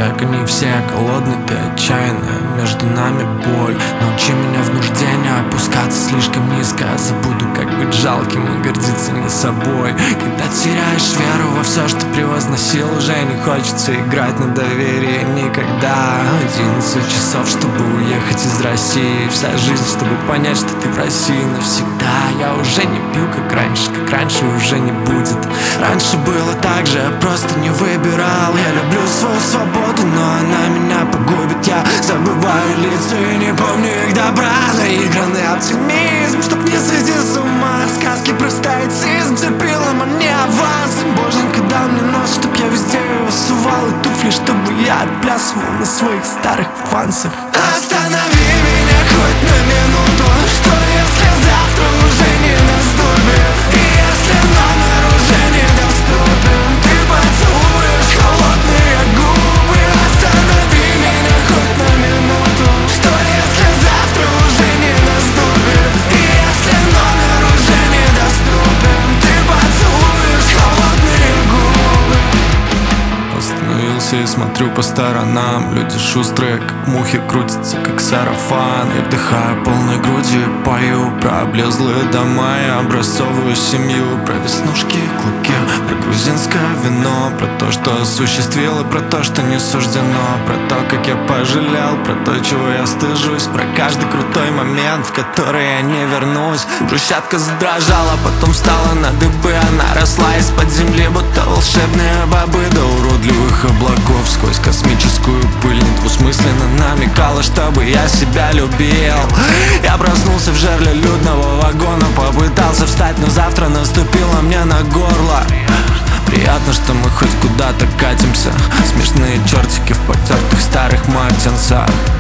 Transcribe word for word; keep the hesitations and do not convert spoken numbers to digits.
как они все, голодны ты отчаянно. Между нами боль, научи меня в нужде не опускаться слишком низко. Забуду, как быть жалким и гордиться не собой. Когда теряешь веру во все, что превозносил, уже не хочется играть на доверие никогда. Одиннадцать часов, чтобы уехать из России, вся жизнь, чтобы понять, что ты в России навсегда. Я уже не пью, как раньше, как раньше уже не будет. Раньше было так же, я просто не выбирал. Я люблю свою свободу, но она меня погубит. Я забываю лица и не помню их добра. Наигранный оптимизм, чтоб не сойти с ума. Сказки про стоицизм, терпила мне аванс. Боженька дал мне нос, чтоб я везде его сувал, и туфли, чтобы я отплясывал на своих старых фансах. Останови меня хоть на минуту, что если завтра уже не наступит? И если номер уже недоступен, ты поцелуешь холодные губы. Останови меня хоть на минуту, что если завтра уже не наступит? И если номер уже недоступен, ты поцелуешь холодные губы. Остановился и смотрю по сторонам. Люди шустрые, как мухи, крутятся, как сарафан. Я вдыхаю полной грудью и пою про облезлые дома и образцовую семью, про веснушки и клыки, про грузинское вино, про то, что осуществил, и про то, что не суждено, про то, как я пожалел, про то, чего я стыжусь, про каждый крутой момент, в который я не вернусь. Брусчатка задрожала, потом встала на дыбы. Она росла из-под земли, будто волшебные бобы. До уродливых облаков сквозь космическую пыль недвусмысленно намекала, чтобы я себя любил. Я проснулся в жерле людного вагона, попытался встать, но завтра наступило мне на горло. Приятно, что мы хоть куда-то катимся. Смешные чертики в потертых старых мартинсах.